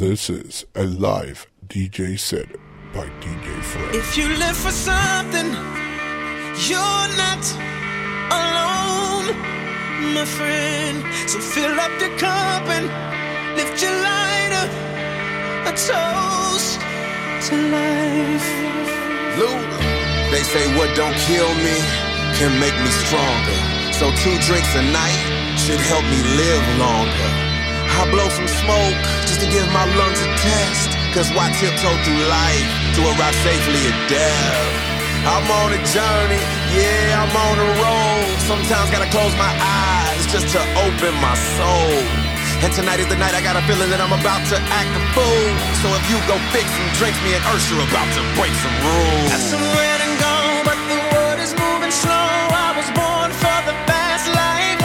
This is a live DJ set by DJ Fred. If you live for something, you're not alone, my friend. So fill up your cup and lift your lighter, a toast to life. Luda. They say what don't kill me can make me stronger. So 2 drinks a night should help me live longer. I blow some smoke just to give my lungs a test. Cause why tiptoe through life to arrive safely at death? I'm on a journey, yeah, I'm on a road. Sometimes gotta close my eyes just to open my soul. And tonight is the night I got a feeling that I'm about to act a fool. So if you go fix some drinks, me and Ursula about to break some rules. Got somewhere to go, but the world is moving slow. I was born for the fast life.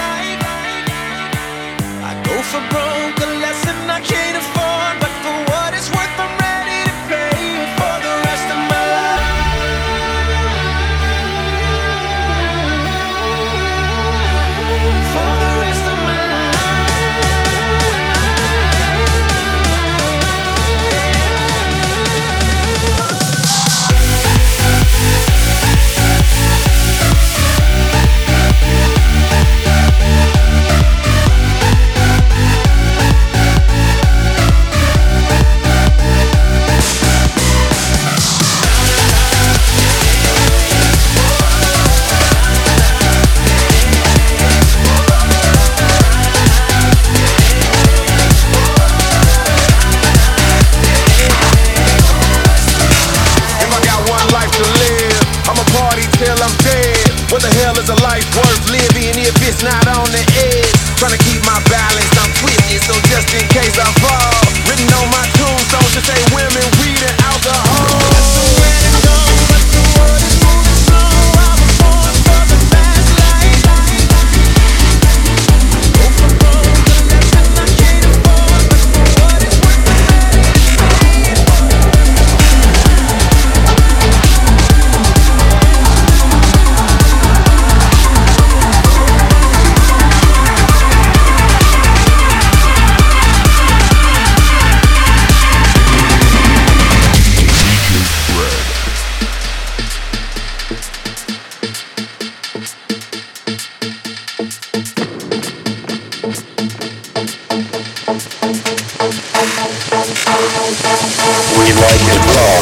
I go for broke, a lesson I can't afford. But for what it's worth, I'm ready to pay for the rest of my life. For the rest of my what the hell is a life worth living if it's not on the edge? Trying to keep my balance, I'm twisted, so just in case I fall. Written on my tombstone should say women, weed, and alcohol. That's the way to go, but the world is moving slow. I was born for the fast life. Go for broke, the lesson I can't afford. But for what it's worth, I'm ready to pay it for. We like it raw.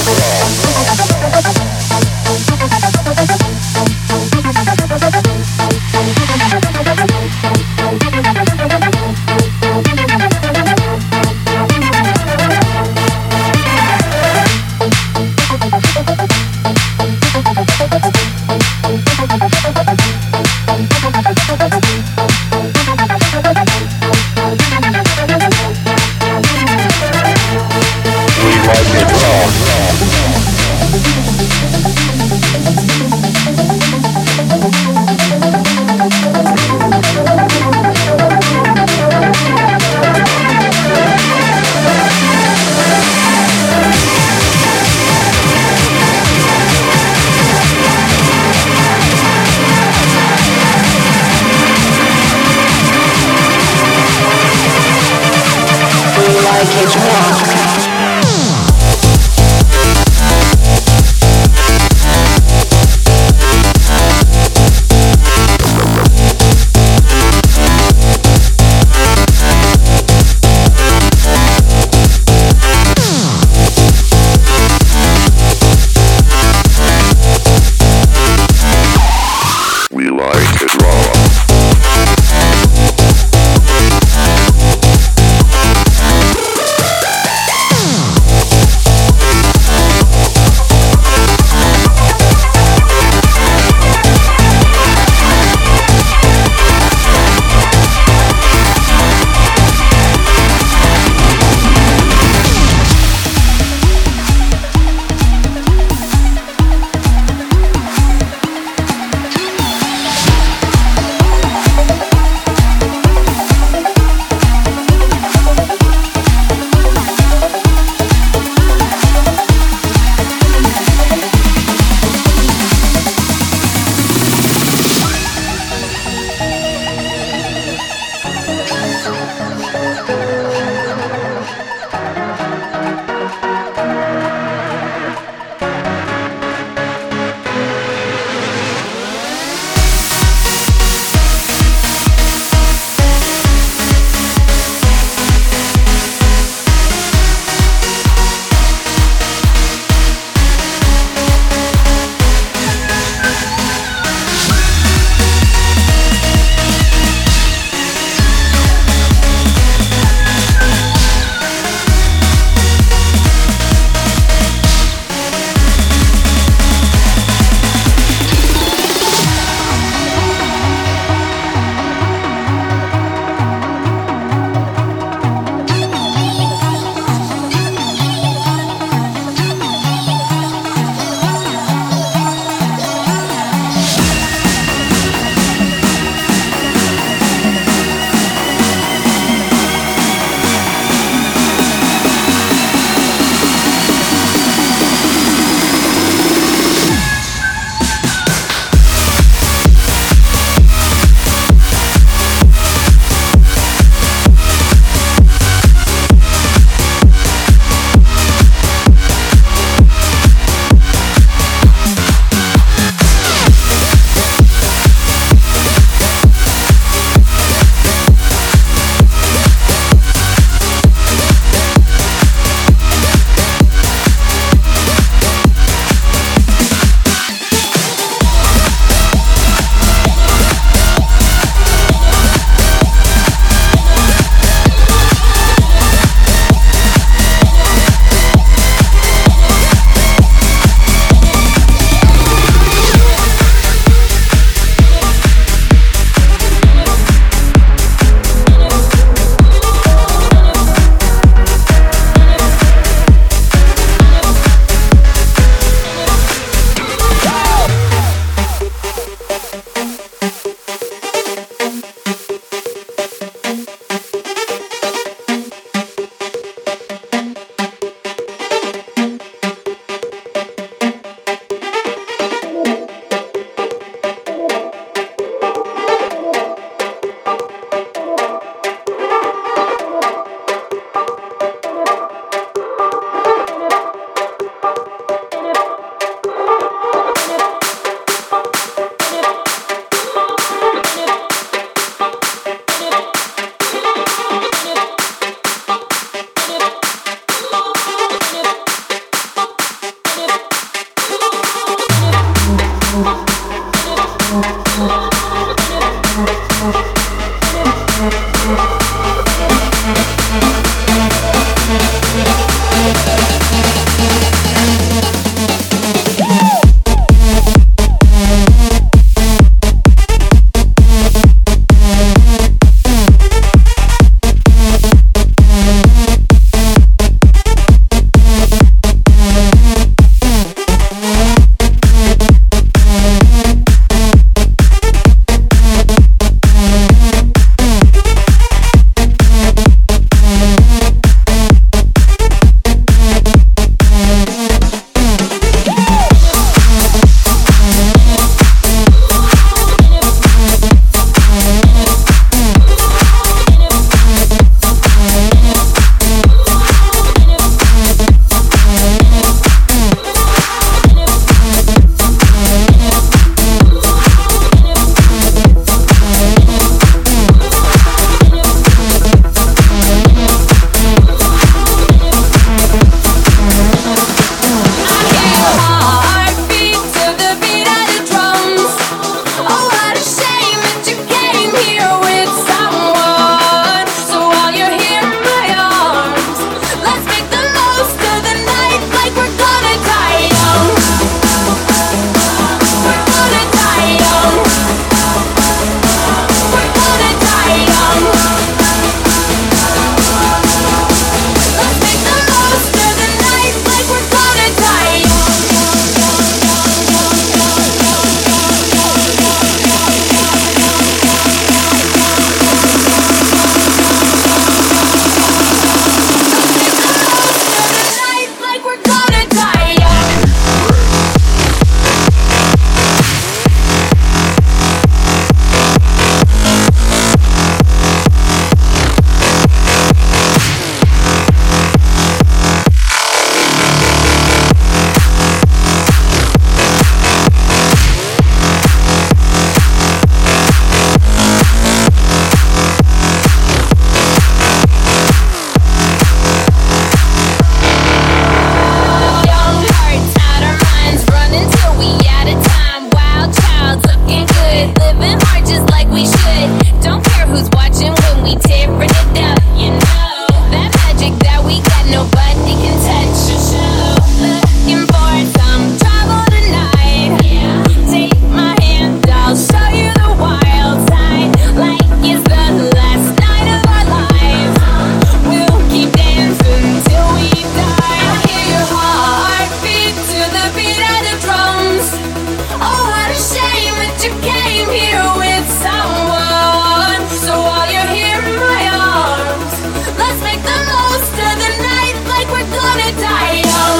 nobody can touch you. Looking for some trouble tonight. Take my hand, I'll show you the wild side. Like it's the last night of our lives. We'll keep dancing till we die. I hear your heartbeat to the beat of the drums. Oh, what a shame that you came here with someone. So while you're here in my arms, let's make the most of the night like we're gonna die young.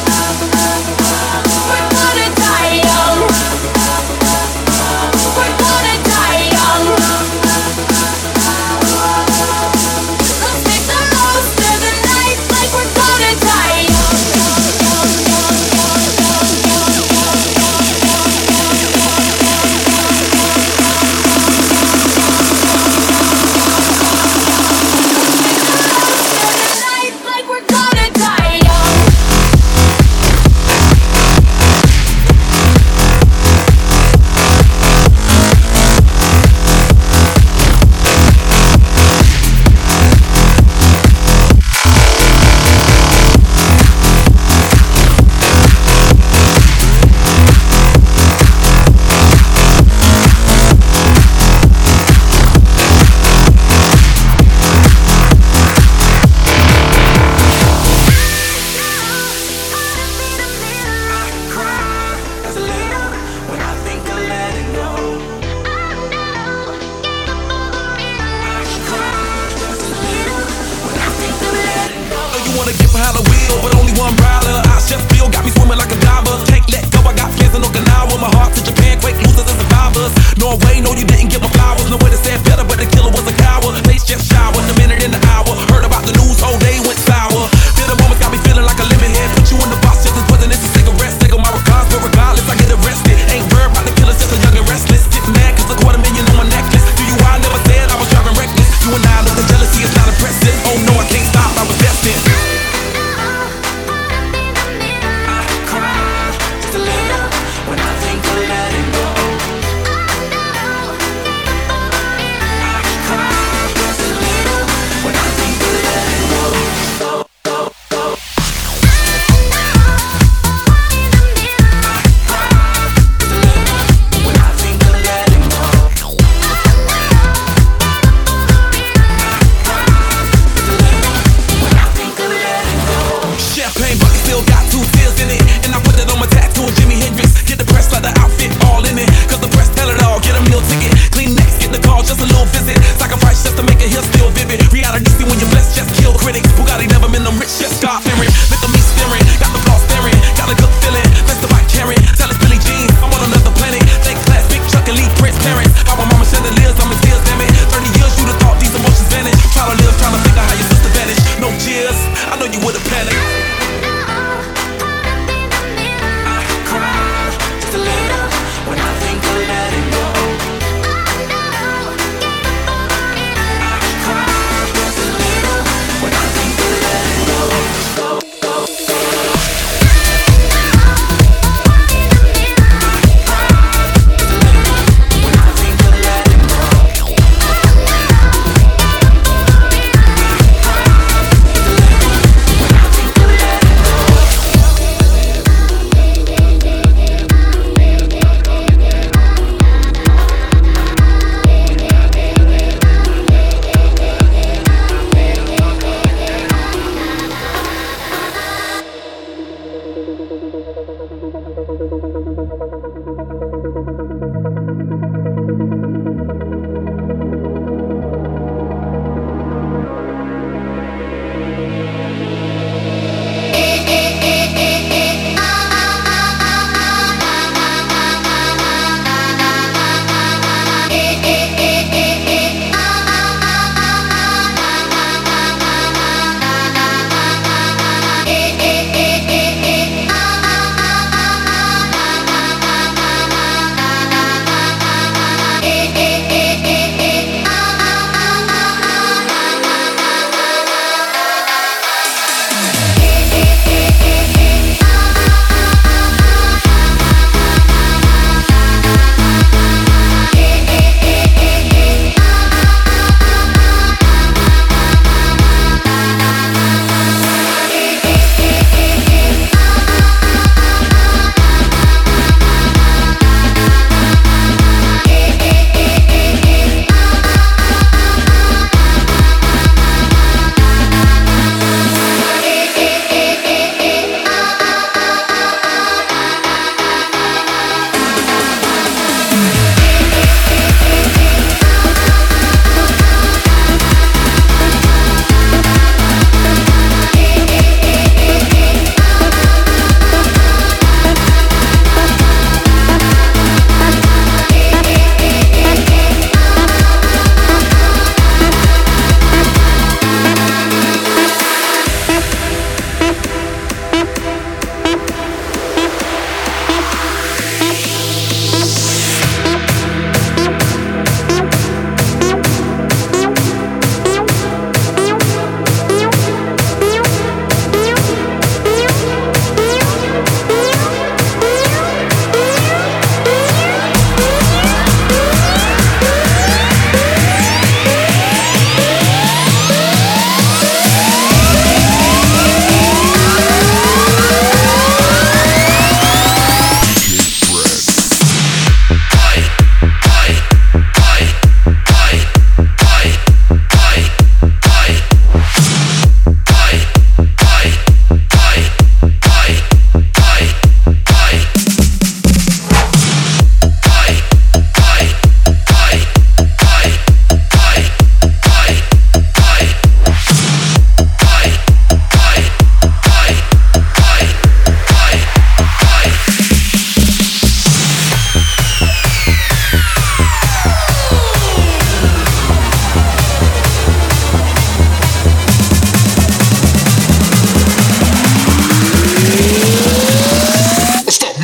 We're gonna die young. We're gonna die young. Let's make the most of the night like we're gonna die young. Like we're gonna die young.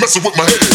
messing with my head.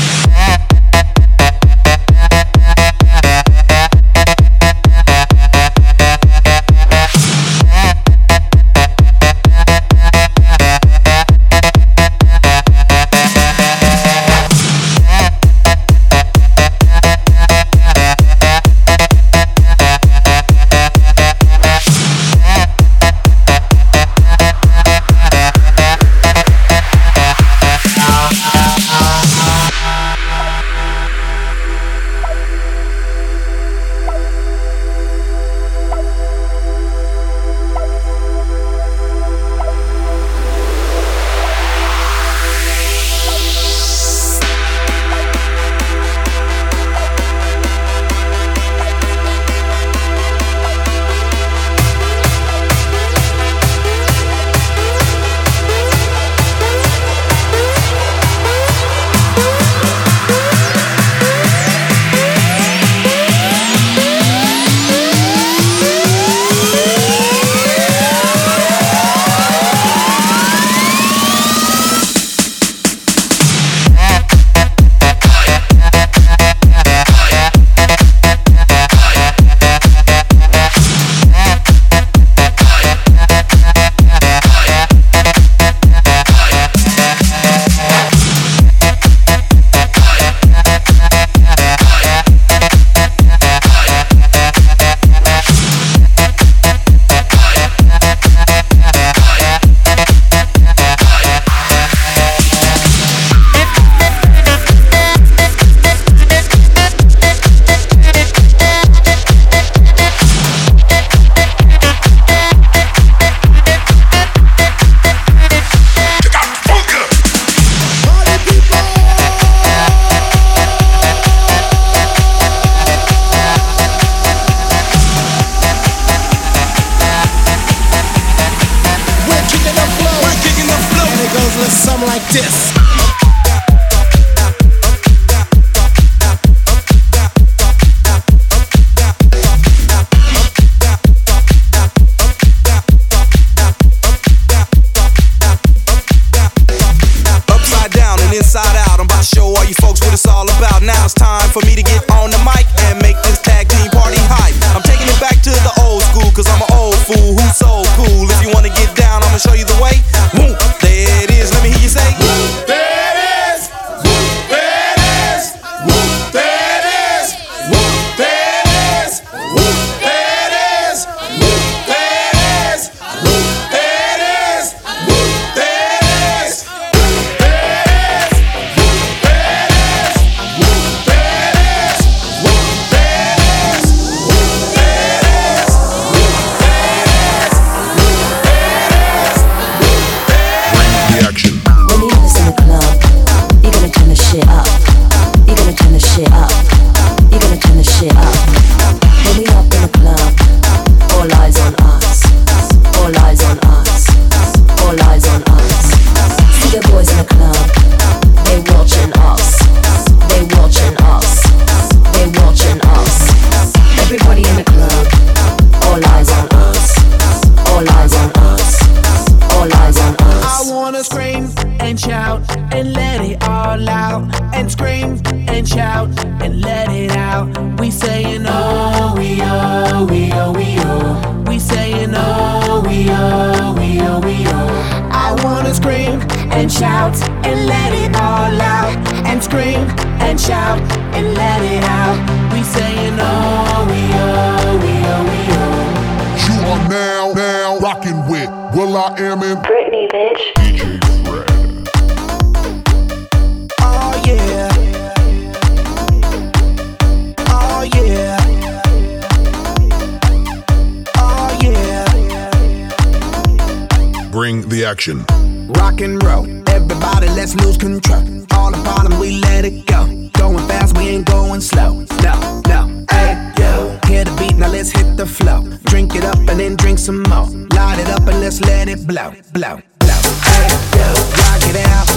Bring the action. Rock and roll, everybody let's lose control. All the bottom we let it go. Going fast, we ain't going slow. No, no, hey, yo. Hear the beat, now let's hit the flow. Drink it up and then drink some more. Light it up and let's let it blow, blow, blow. Hey, yo. Rock it out,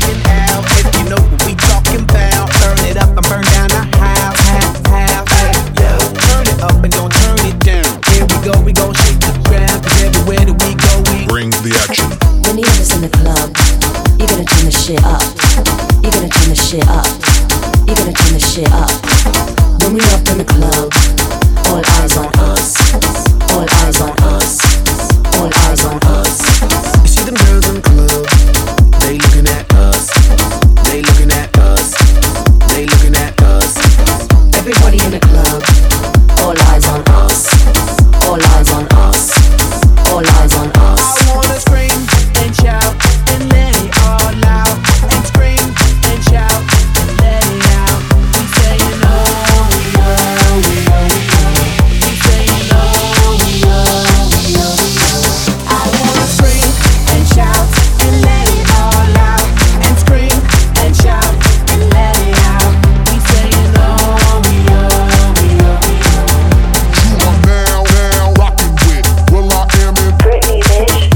if you know what we talking about. Burn it up and burn down the house, house, hey, yo. Turn it up and don't turn it down. Here we go shake the ground. Cause everywhere that we go, we bring the action. When you have this in the club, you're gonna turn the shit up. You're gonna gotta turn the shit up. You gotta turn the shit up. When we up in the club, all eyes on us. All eyes on us. All eyes on us. You see them girls in the club, they looking at us. They looking at us. They looking at us. Everybody in the club, all eyes on us. All eyes on us. All eyes on us. I wanna scream and shout and let it all out. And scream and shout and let it out. We saying oh, we oh, we oh, we oh. We saying oh, we oh, we oh, we oh. I wanna scream and shout and let it all out. And scream and shout and let it out. We saying oh, we oh, we oh, we oh. You are now rocking with Will I Am in Britney, bitch.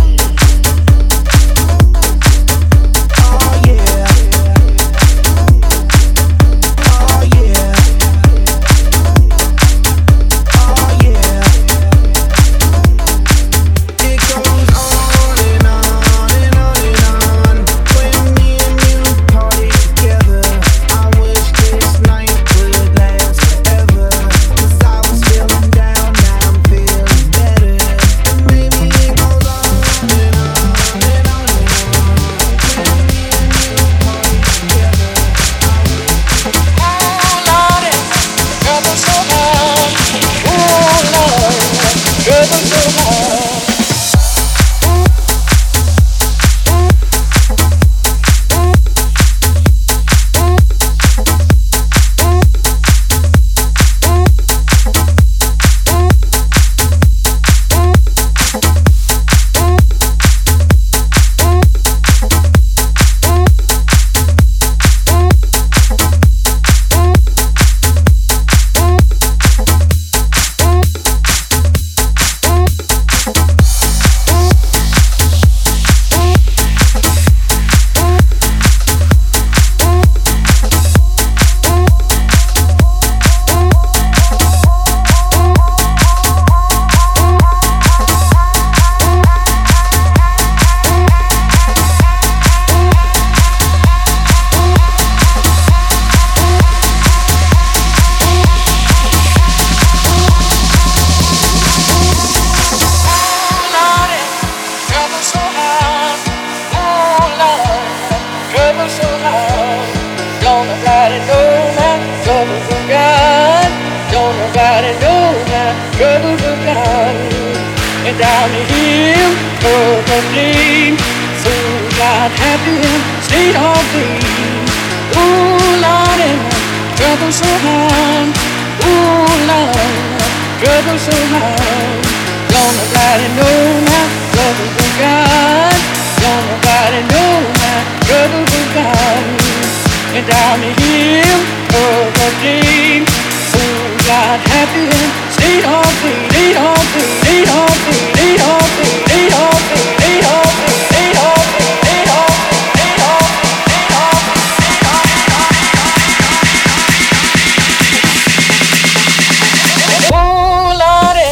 Oh yeah. Oh yeah. Oh yeah. It goes on and on and on and on. When me and you party together, I wish this night would last forever. 'Cause I was feeling down, now I'm feeling better. And maybe it goes on and on and on and on. Down the hill of the dream, so God happy and stayed on beam. Ooh, Lord, and trouble so hard. Ooh, Lord, trouble so hard. Don't nobody know my trouble but God. Don't nobody know my trouble but God. And down the hill of the dream, so God happy and stayed on beam. Stayed on beam. Stayed on beam. Stayed on beam. Stayed on beam. Stayed on beam. Stayed on beam. Stayed on beam. Stayed on beam. Oh, Lordy.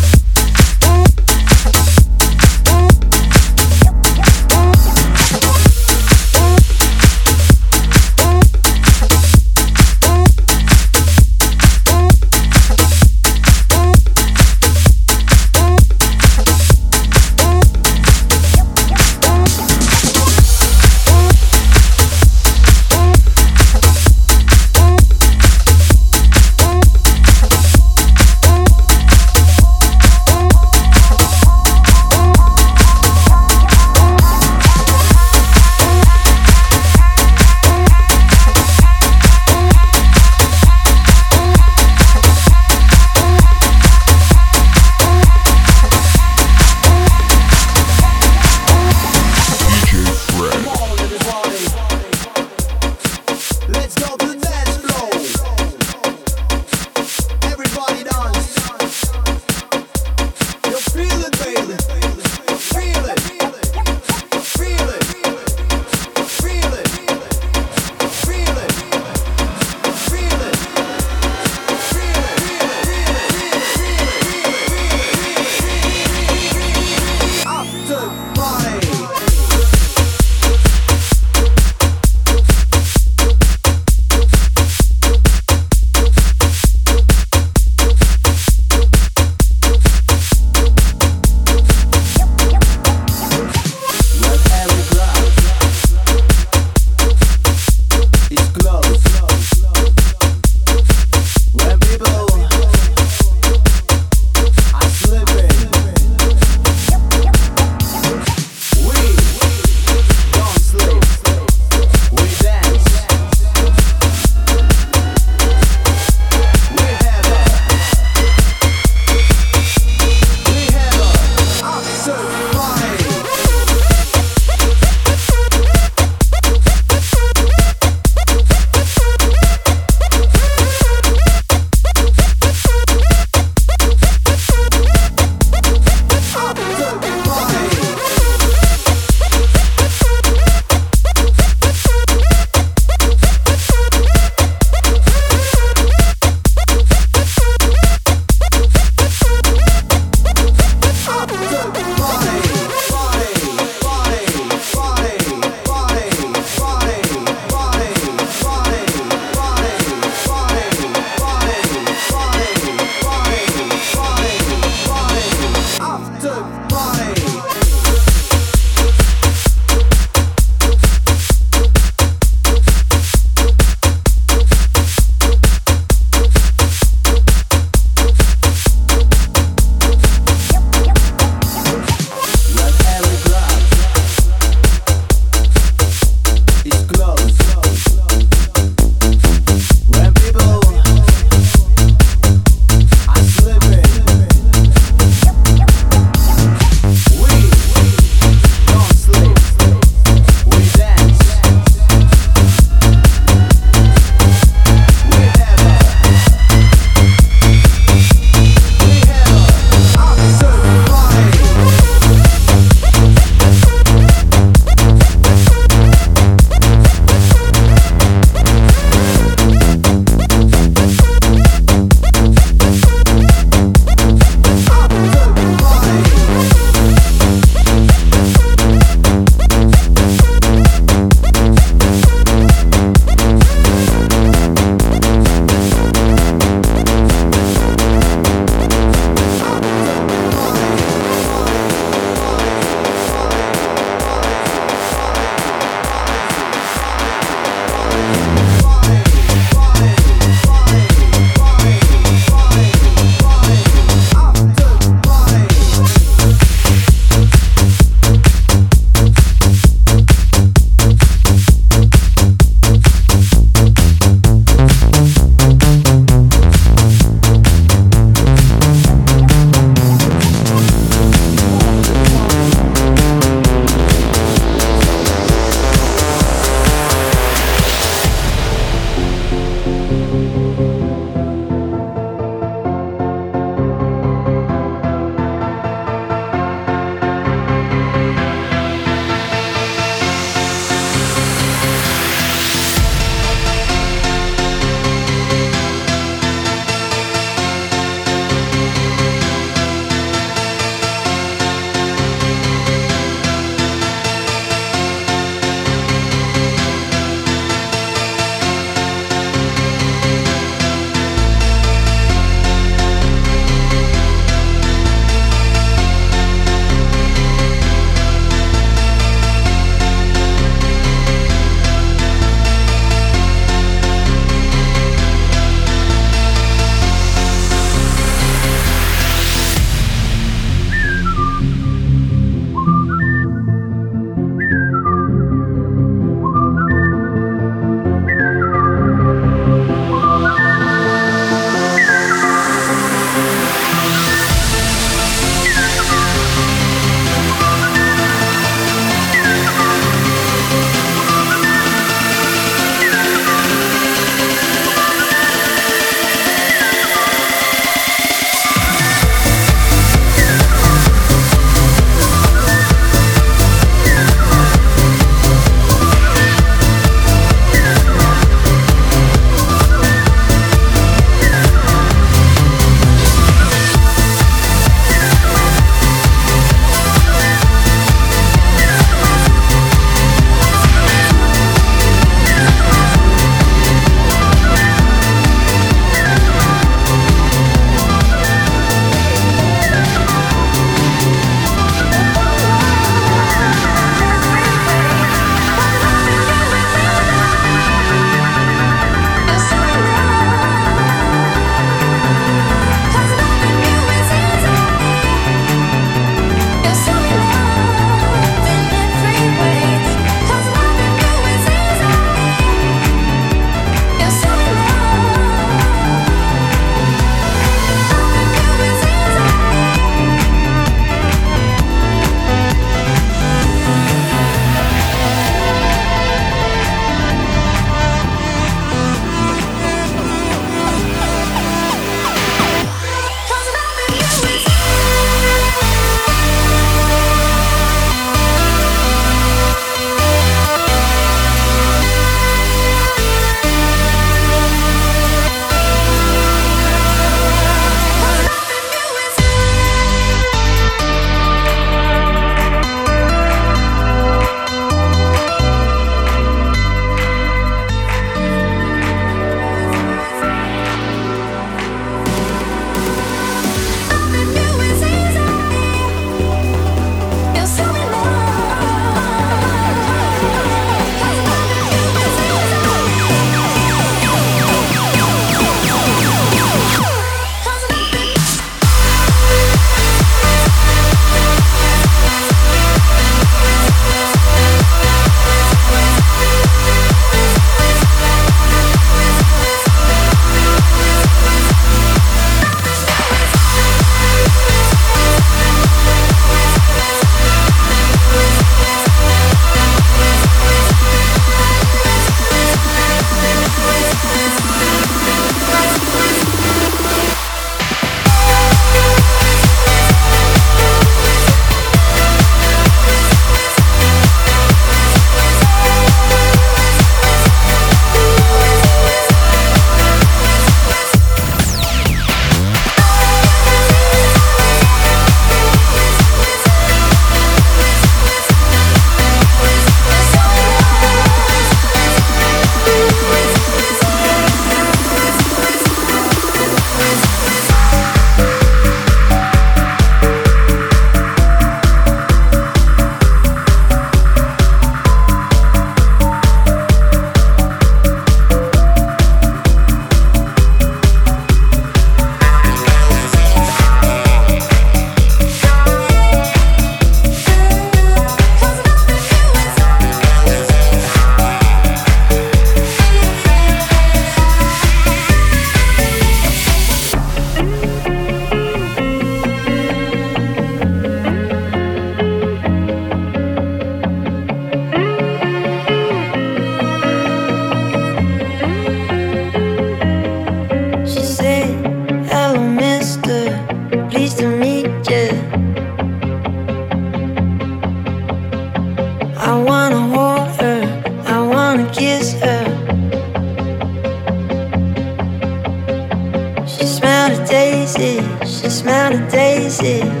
daisies. She smelled the daisies.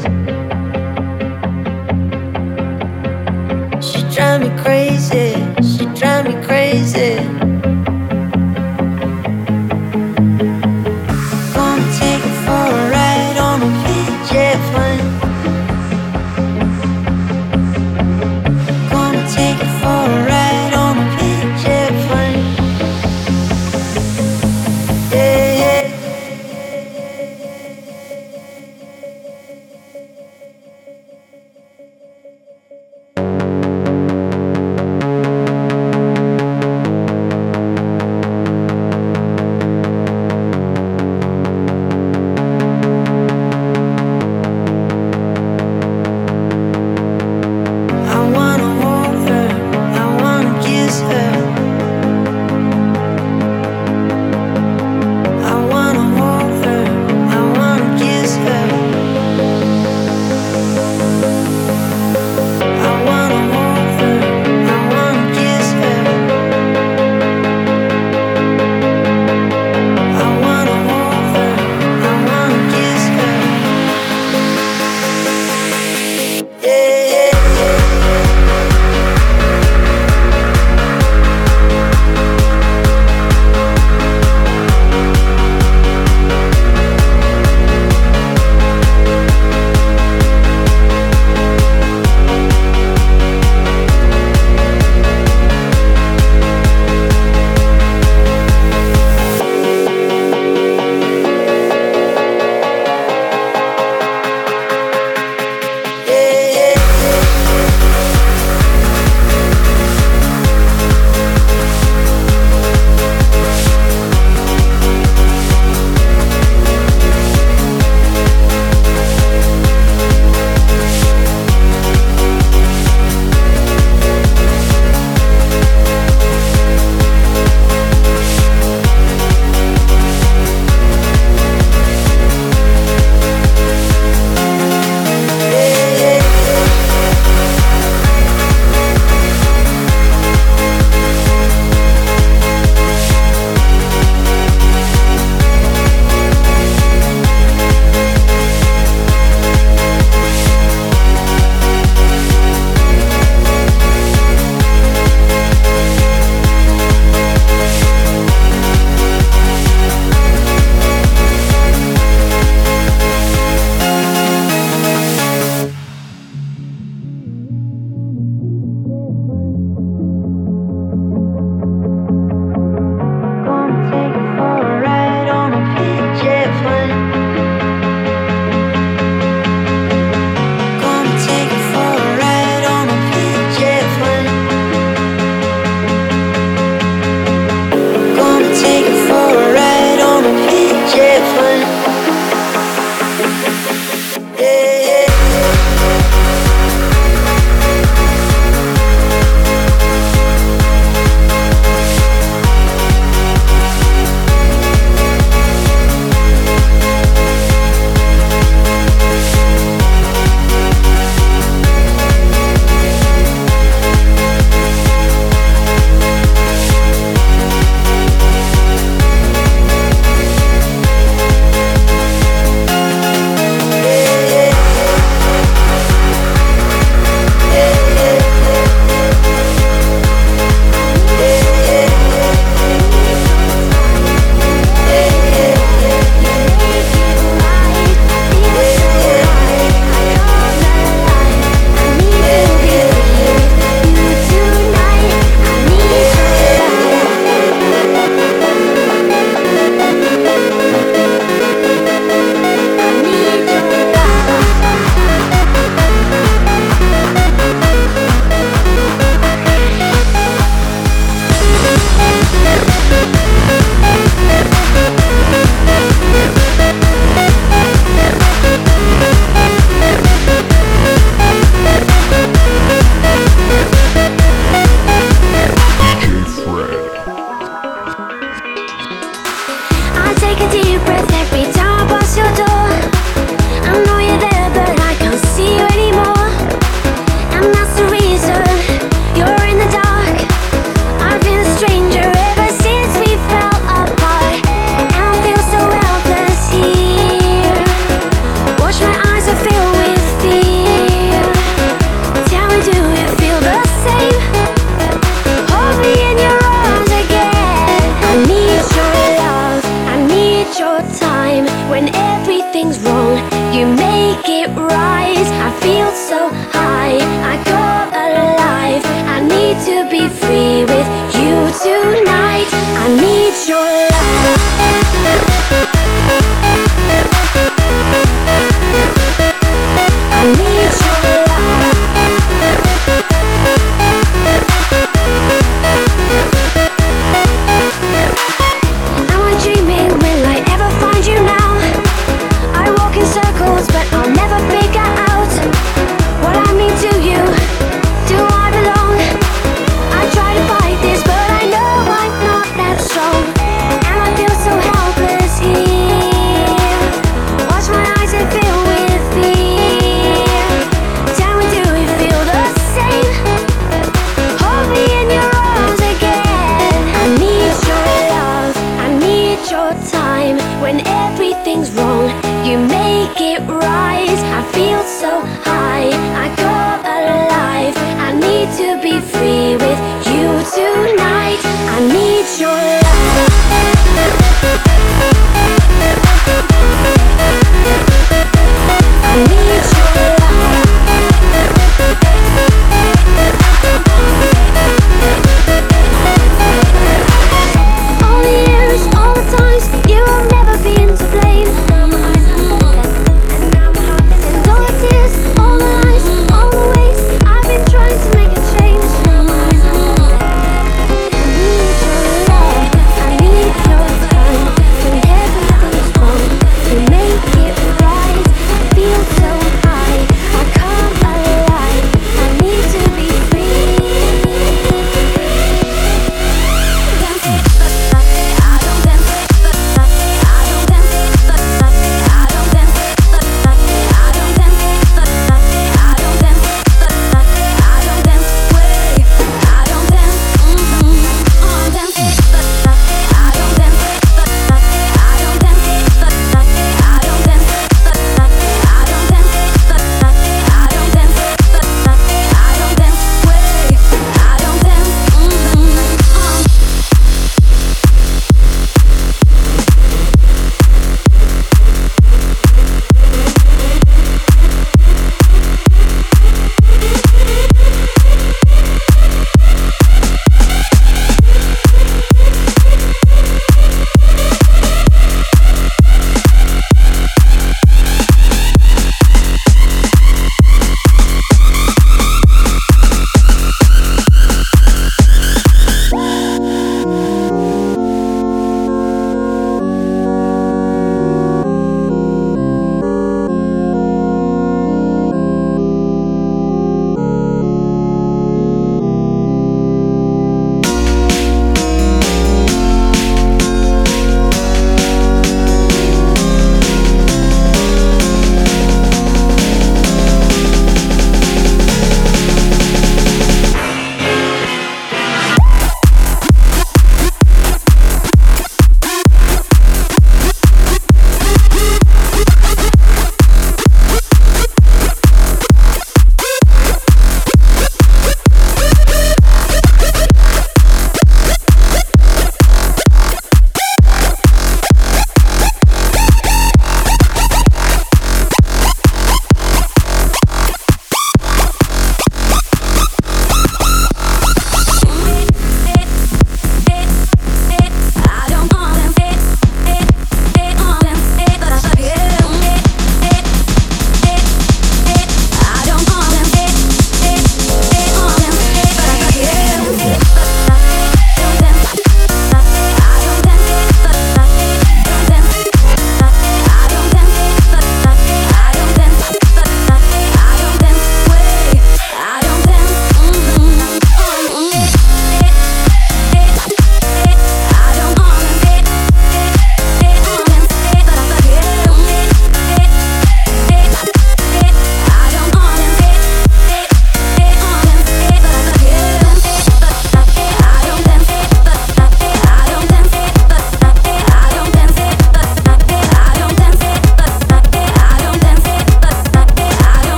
She drive me crazy. She drive me crazy. Gonna take her for a ride on a PJ plane. Gonna take her for a ride on a PJ plane. Yeah, yeah. Stranger ever since we fell apart. I feel so helpless here. need your time when everything's wrong. You make it rise. I feel so high, I go alive. I need to be free with you tonight. I need your love. I need your love. Am I dreaming? Will I ever find you now? I walk in circles, but I'll never figure out what I mean to you. Do I belong? I try to fight this, but I know I'm not that strong. And I feel so helpless here. Watch my eyes and fill with fear. Tell me, do we feel the same? Hold me in your arms again. I need your love, I need your time. When everything's wrong, you make it rise. I feel so high, I go alive. I need to be free with you tonight. I need your love. I need your love. All the years, all the times, you have never been to blame. And all the tears, all the lies, all the ways I've been trying to make a change. I need your love.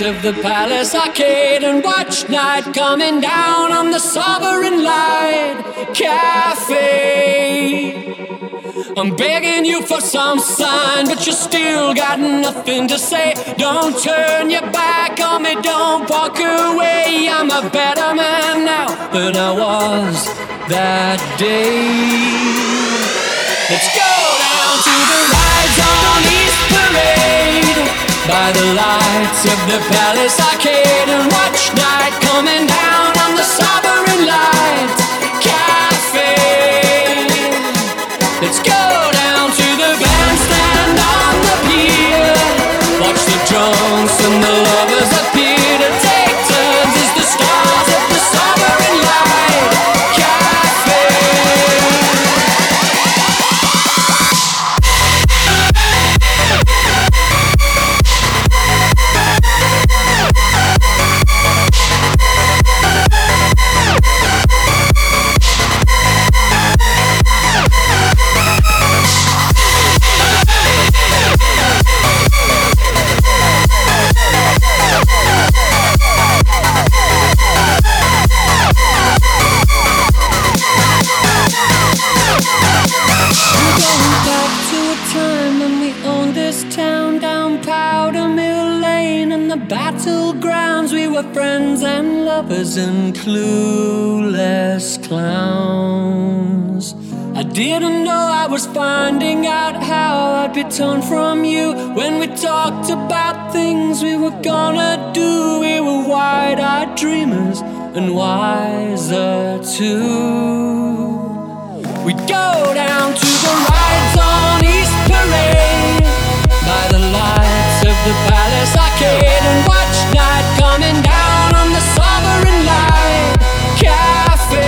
of the Palace Arcade and watch night coming down on the Sovereign Light Cafe. I'm begging you for some sign, but you still got nothing to say. Don't turn your back on me, don't walk away. I'm a better man now than I was that day. Let's go down to the rides on East Parade by the lights of the Palace Arcade and watch night coming down on the Sovereign Light Cafe. Let's go down to the bandstand on the pier. Watch the drunks and the lovers appear to take turns as the stars of the Sovereign Light Cafe. Battlegrounds, we were friends and lovers and clueless clowns. I didn't know I was finding out how I'd be torn from you when we talked about things we were gonna do. We were wide-eyed dreamers and wiser too. We'd go down to the rides on East Parade by the lights of the Palace Arcade and watch night coming down on the Sovereign Light Cafe.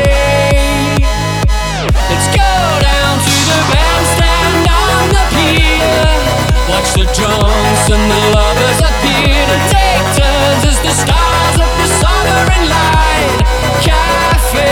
Let's go down to the bandstand on the pier. Watch the drunks and the lovers appear to take turns as the stars of the Sovereign Light Cafe.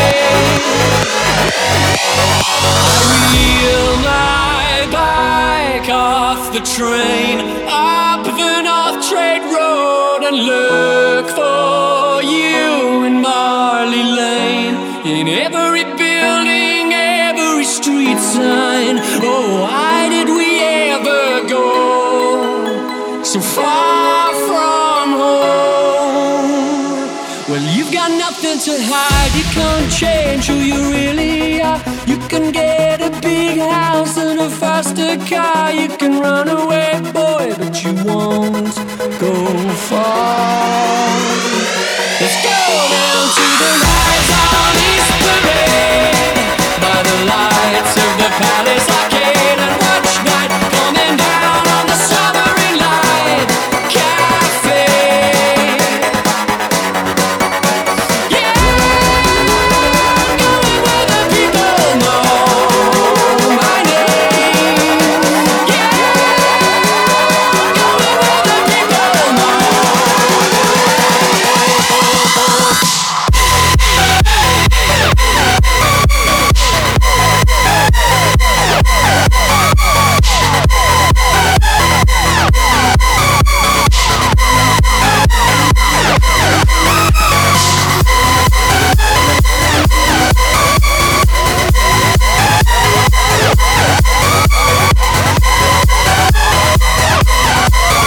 I wheel my bike off the train up the North Trade Road and look for you in Marley Lane. In every building, every street sign. Oh, why did we ever go so far from home? Well, you've got nothing to hide. You can't change who you really are. You can get a big house and a faster car. You can run away, boy, but you won't go far. Let's go down to the rides on East Parade by the lights of the Palace Arcade and watch night coming down on the Sovereign Light Cafe. Yeah, going where the people know my name. Yeah, going where the people know.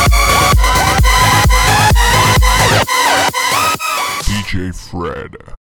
DJ Fred.